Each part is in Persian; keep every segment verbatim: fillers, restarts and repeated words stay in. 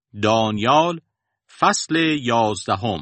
دانیال فصل یازدهم.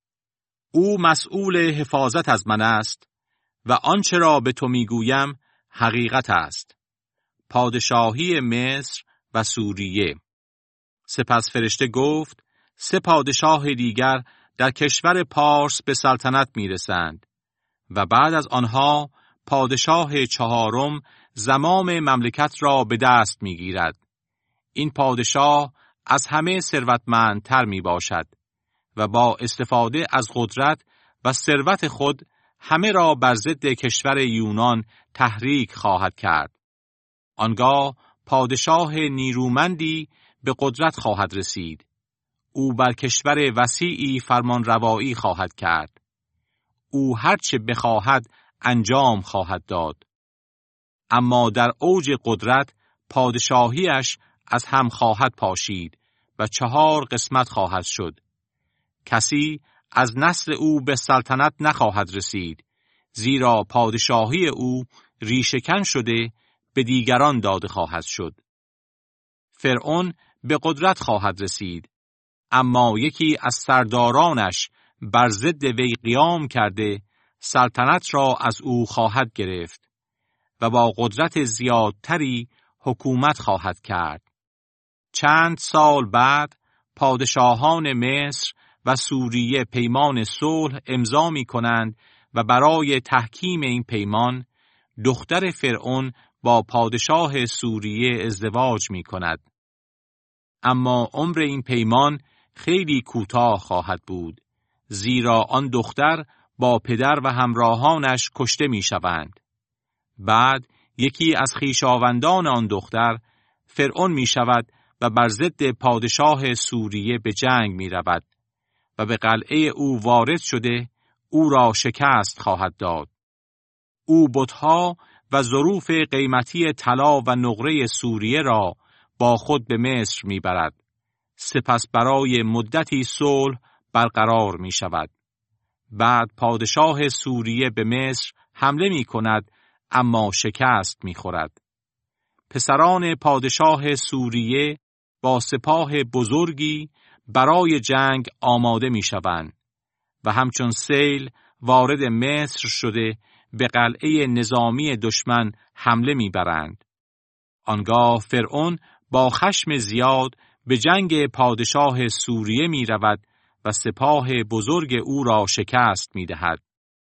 او مسئول حفاظت از من است و آنچه را به تو میگویم حقیقت است. پادشاهی مصر و سوریه. سپس فرشته گفت: سه پادشاه دیگر در کشور پارس به سلطنت میرسند و بعد از آنها پادشاه چهارم زمام مملکت را به دست میگیرد. این پادشاه از همه ثروتمندتر می باشد و با استفاده از قدرت و ثروت خود همه را بر ضد کشور یونان تحریک خواهد کرد. آنگاه پادشاه نیرومندی به قدرت خواهد رسید. او بر کشور وسیعی فرمان روایی خواهد کرد. او هرچه بخواهد انجام خواهد داد. اما در اوج قدرت پادشاهیش از هم خواهد پاشید و چهار قسمت خواهد شد. کسی از نسل او به سلطنت نخواهد رسید، زیرا پادشاهی او ریشه‌کن شده به دیگران داده خواهد شد. فرعون به قدرت خواهد رسید، اما یکی از سردارانش بر ضد وی قیام کرده سلطنت را از او خواهد گرفت و با قدرت زیادتری حکومت خواهد کرد. چند سال بعد پادشاهان مصر و سوریه پیمان صلح امضا می کنند و برای تحکیم این پیمان دختر فرعون با پادشاه سوریه ازدواج می کند. اما عمر این پیمان خیلی کوتاه خواهد بود، زیرا آن دختر با پدر و همراهانش کشته می شوند. بعد یکی از خویشاوندان آن دختر فرعون می شود و بر ضد پادشاه سوریه به جنگ می رود و به قلعه او وارد شده او را شکست خواهد داد. او بتها و ظروف قیمتی طلا و نقره سوریه را با خود به مصر می برد. سپس برای مدتی صلح برقرار می شود. بعد پادشاه سوریه به مصر حمله می کند، اما شکست می خورد. پسران پادشاه سوریه با سپاه بزرگی برای جنگ آماده می شوند و همچون سیل وارد مصر شده به قلعه نظامی دشمن حمله می برند. آنگاه فرعون با خشم زیاد به جنگ پادشاه سوریه می رود و سپاه بزرگ او را شکست می دهد.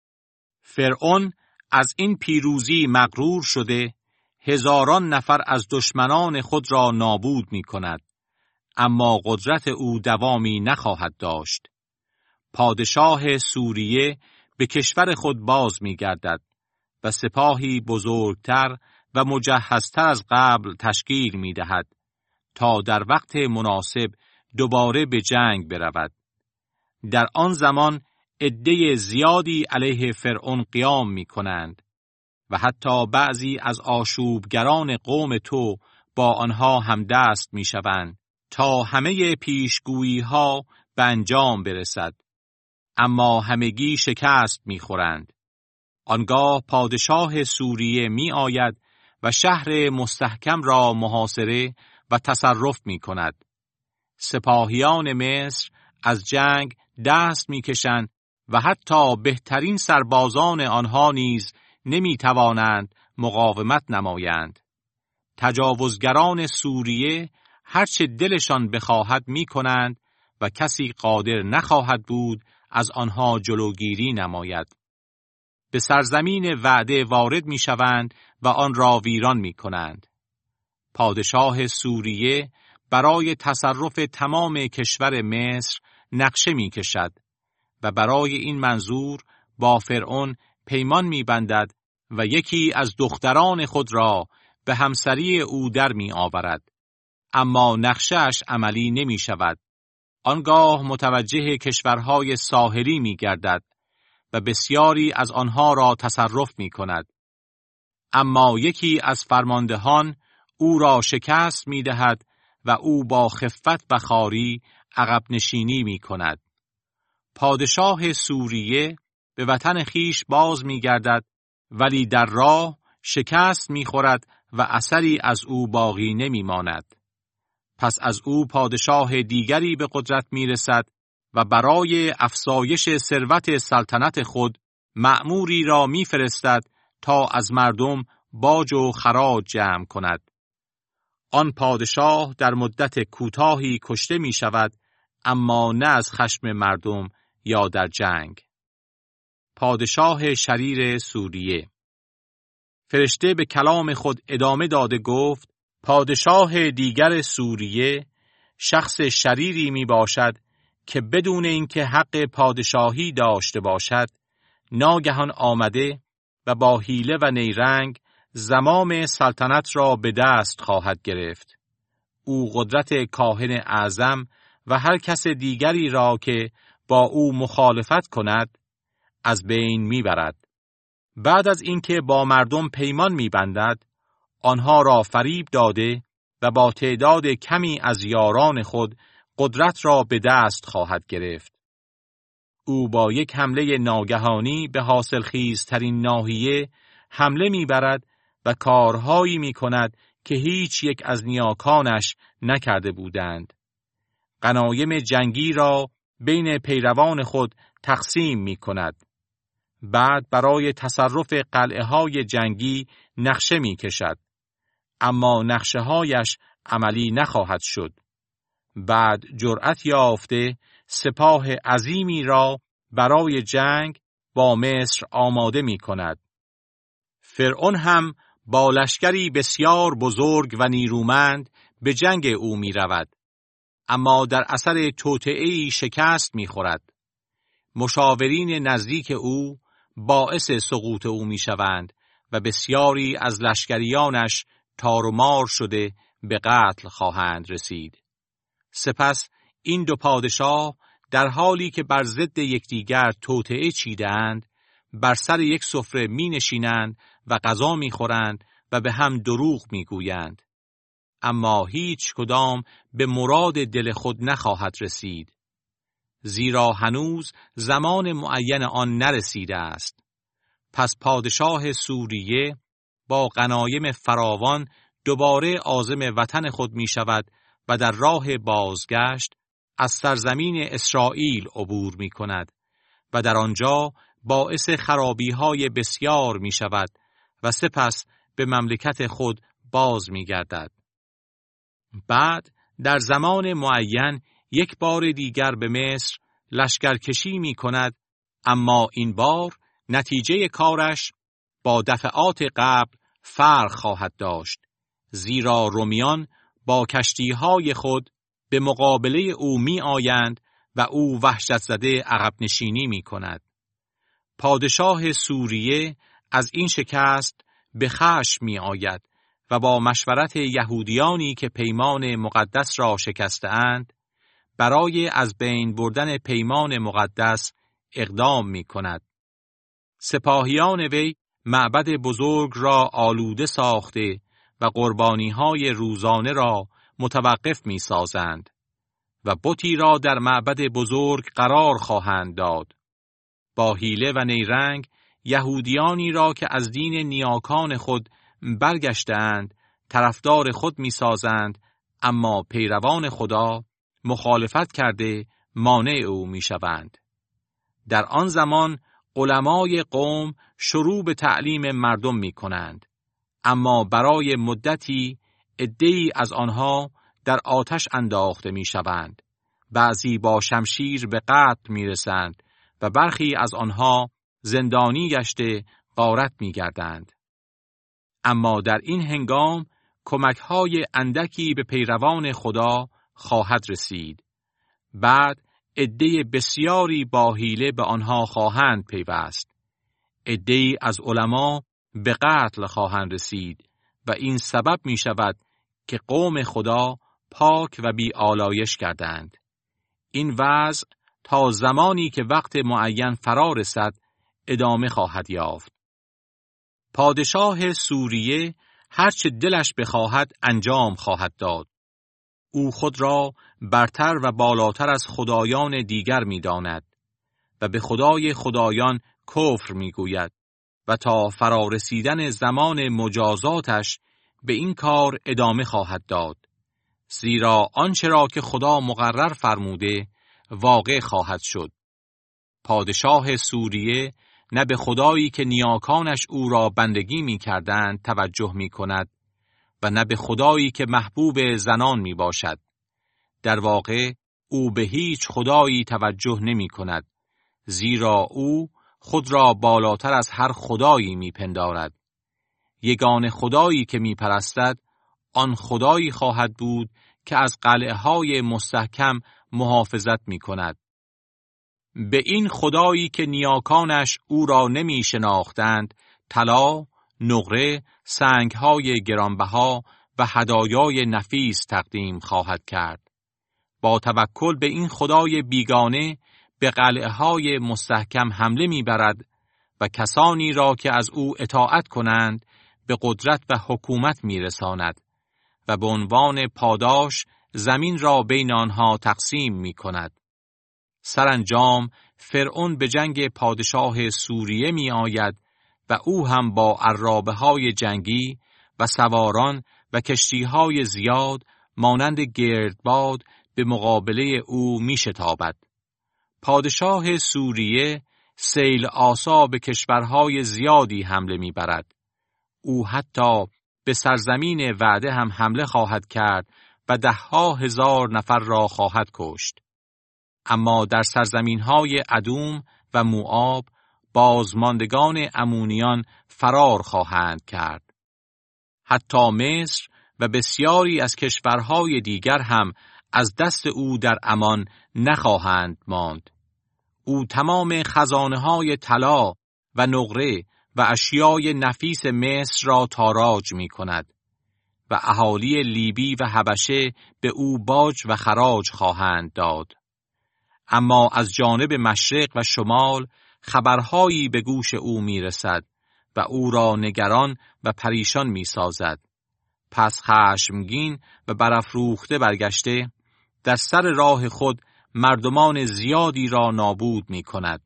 فرعون از این پیروزی مغرور شده هزاران نفر از دشمنان خود را نابود می کند، اما قدرت او دوامی نخواهد داشت. پادشاه سوریه به کشور خود باز می گردد و سپاهی بزرگتر و مجهزتر از قبل تشکیل می دهد تا در وقت مناسب دوباره به جنگ برود. در آن زمان عده زیادی علیه فرعون قیام می کنند و حتی بعضی از آشوبگران قوم تو با آنها همدست می شوند تا همه پیشگویی ها به انجام برسد، اما همگی شکست می خورند. آنگاه پادشاه سوریه می آید و شهر مستحکم را محاصره و تصرف می کند. سپاهیان مصر از جنگ دست می کشند و حتی بهترین سربازان آنها نیز نمی توانند مقاومت نمایند. تجاوزگران سوریه هرچه دلشان بخواهد می کنند و کسی قادر نخواهد بود از آنها جلوگیری نماید. به سرزمین وعده وارد می شوند و آن را ویران می کنند. پادشاه سوریه برای تصرف تمام کشور مصر نقشه می کشد و برای این منظور با فرعون پیمان می بندد و یکی از دختران خود را به همسری او در می آورد. اما نقشه‌اش عملی نمی شود. آنگاه متوجه کشورهای ساحلی می گردد و بسیاری از آنها را تصرف می کند. اما یکی از فرماندهان او را شکست می دهد و او با خفت و خواری عقب نشینی می کند. پادشاه سوریه به وطن خیش باز می گردد، ولی در راه شکست می خورد و اثری از او باقی نمی ماند. پس از او پادشاه دیگری به قدرت می رسد و برای افزایش ثروت سلطنت خود مأموری را می فرستد تا از مردم باج و خراج جمع کند. آن پادشاه در مدت کوتاهی کشته می شود، اما نه از خشم مردم یا در جنگ. پادشاه شریر سوریه. فرشته به کلام خود ادامه داده گفت: پادشاه دیگر سوریه شخص شریری می باشد که بدون اینکه حق پادشاهی داشته باشد ناگهان آمده و با حیله و نیرنگ زمام سلطنت را به دست خواهد گرفت. او قدرت کاهن اعظم و هر کس دیگری را که با او مخالفت کند از بین میبرد. بعد از اینکه با مردم پیمان میبندد، آنها را فریب داده و با تعداد کمی از یاران خود قدرت را به دست خواهد گرفت. او با یک حمله ناگهانی به حاصلخیزترین ناحیه حمله میبرد و کارهایی میکند که هیچ یک از نیاکانش نکرده بودند. غنایم جنگی را بین پیروان خود تقسیم میکند. بعد برای تصرف قلعه های جنگی نقشه میکشد، اما نقشه هایش عملی نخواهد شد. بعد جرأت یافته سپاه عظیمی را برای جنگ با مصر آماده می کند. فرعون هم با لشکری بسیار بزرگ و نیرومند به جنگ او می رود، اما در اثر توطئه‌ای شکست می خورد. مشاورین نزدیک او باعث سقوط او می شوند و بسیاری از لشکریانش تار و مار شده به قتل خواهند رسید. سپس این دو پادشاه در حالی که بر ضد یکدیگر توطئه چیدند، بر سر یک سفره می نشینند و غذا می خورند و به هم دروغ می گویند. اما هیچ کدام به مراد دل خود نخواهد رسید، زیرا هنوز زمان معین آن نرسیده است. پس پادشاه سوریه با غنایم فراوان دوباره عازم وطن خود می شود و در راه بازگشت از سرزمین اسرائیل عبور می کند و در آنجا باعث خرابی‌های بسیار می شود و سپس به مملکت خود باز می گردد. بعد در زمان معین یک بار دیگر به مصر لشکرکشی می کند، اما این بار نتیجه کارش با دفعات قبل فرق خواهد داشت، زیرا رومیان با کشتی‌های خود به مقابله او می آیند و او وحشت زده عقب نشینی می کند. پادشاه سوریه از این شکست به خشم می آید و با مشورت یهودیانی که پیمان مقدس را شکسته‌اند برای از بین بردن پیمان مقدس اقدام می کند. سپاهیان وی معبد بزرگ را آلوده ساخته و قربانی‌های روزانه را متوقف می سازند و بتی را در معبد بزرگ قرار خواهند داد. با حیله و نیرنگ یهودیانی را که از دین نیاکان خود برگشتند طرفدار خود می سازند، اما پیروان خدا مخالفت کرده مانع او می شوند. در آن زمان علمای قوم شروع به تعلیم مردم می کنند، اما برای مدتی عده‌ای از آنها در آتش انداخته می شوند. بعضی با شمشیر به قتل می رسند و برخی از آنها زندانی گشته غارت می گردند. اما در این هنگام کمک‌های اندکی به پیروان خدا خواهد رسید. بعد عده بسیاری با حیله به آنها خواهند پیوست. عده‌ای از علما به قتل خواهند رسید و این سبب می شود که قوم خدا پاک و بی آلایش کردند. این وضع تا زمانی که وقت معین فرا رسد ادامه خواهد یافت. پادشاه سوریه هرچه دلش بخواهد انجام خواهد داد. او خود را برتر و بالاتر از خدایان دیگر می داند و به خدای خدایان کفر می گوید و تا فرا رسیدن زمان مجازاتش به این کار ادامه خواهد داد، زیرا آنچه را که خدا مقرر فرموده واقع خواهد شد. پادشاه سوریه نه به خدایی که نیاکانش او را بندگی می کردند توجه می کند و نه به خدایی که محبوب زنان می باشد. در واقع او به هیچ خدایی توجه نمی کند، زیرا او خود را بالاتر از هر خدایی می پندارد. یگانه خدایی که می پرستد آن خدایی خواهد بود که از قلعه های مستحکم محافظت می کند. به این خدایی که نیاکانش او را نمی شناختند طلا، نقره، سنگ‌های گرانبها و هدایای نفیس تقدیم خواهد کرد. با توکل به این خدای بیگانه به قلعه‌های مستحکم حمله می‌برد و کسانی را که از او اطاعت کنند به قدرت و حکومت می‌رساند و به عنوان پاداش زمین را بین آنها تقسیم می‌کند. سرانجام فرعون به جنگ پادشاه سوریه می‌آید و او هم با عرابه‌های جنگی و سواران و کشتی‌های زیاد مانند گردباد به مقابله او می‌شتابد. پادشاه سوریه سیل آسا به کشورهای زیادی حمله می‌برد. او حتی به سرزمین وعده هم حمله خواهد کرد و ده‌ها هزار نفر را خواهد کشت. اما در سرزمین‌های ادوم و موآب بازماندگان امونیان فرار خواهند کرد. حتی مصر و بسیاری از کشورهای دیگر هم از دست او در امان نخواهند ماند. او تمام خزانه‌های طلا و نقره و اشیای نفیس مصر را تاراج می کند و اهالی لیبی و حبشه به او باج و خراج خواهند داد. اما از جانب مشرق و شمال خبرهایی به گوش او می رسد و او را نگران و پریشان می سازد. پس خشمگین و برافروخته برگشته در سر راه خود مردمان زیادی را نابود می کند.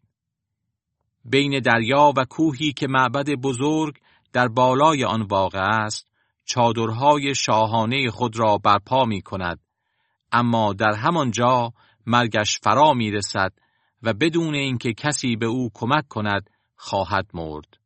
بین دریا و کوهی که معبد بزرگ در بالای آن واقع است، چادرهای شاهانه خود را برپا می کند، اما در همان جا مرگش فرا می رسد و بدون اینکه کسی به او کمک کند خواهد مرد.